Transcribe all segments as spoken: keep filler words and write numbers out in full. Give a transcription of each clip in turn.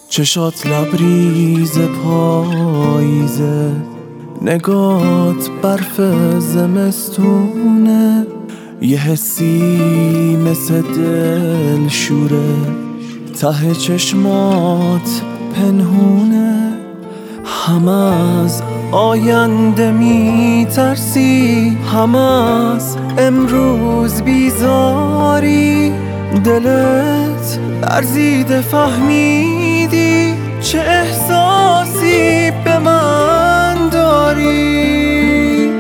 چشات لبریز پاییزه، نگات برف زمستونه، یه حسی مثل دل شوره ته چشمات پنهونه. هم از آینده می ترسی، هم از امروز بیزاری، دلت لرزیده فهمیدی چه احساسی به من داری.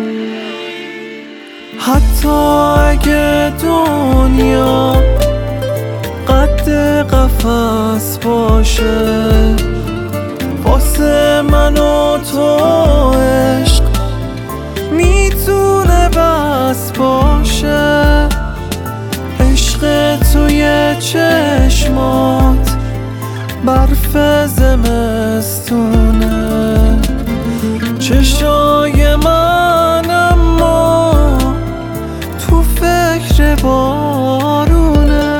حتی اگه دنیا قد قفس باشه، واسه من و تو عشق میتونه بس باشه. عشق توی چشمات برف زمستونه، چشای من اما تو فکر بارونه.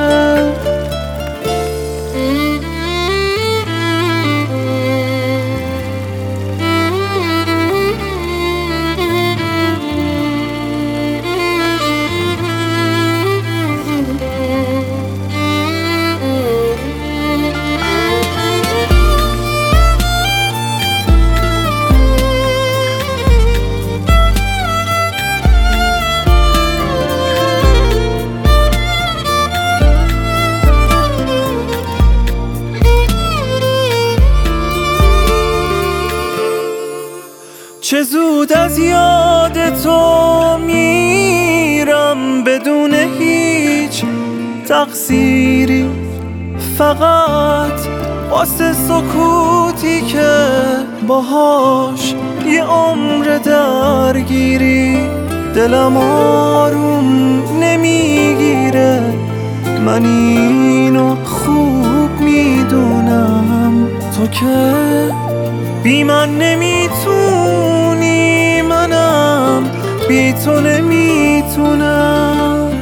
چه زود از یاد تو میرم بدون هیچ تقصیری، فقط واسه سکوتی که باهاش یه عمر درگیری. دلم آروم نمیگیره، من اینو خوب میدونم، تو که بی من نمیتونی، منم بی تو نمیتونم.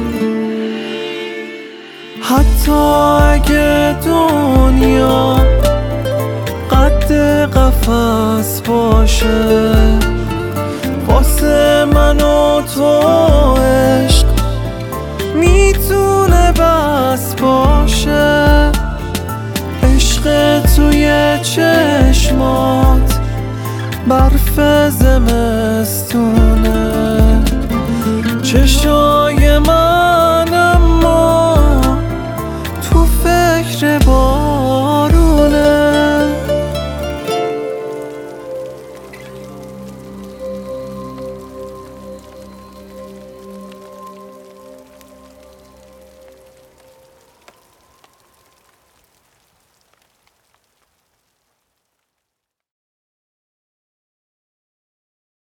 حتی اگه دنیا قد قفس باشه، واسه من و تو عشق میتونه بس باشه. عشق توی چشمات برف زمستونه،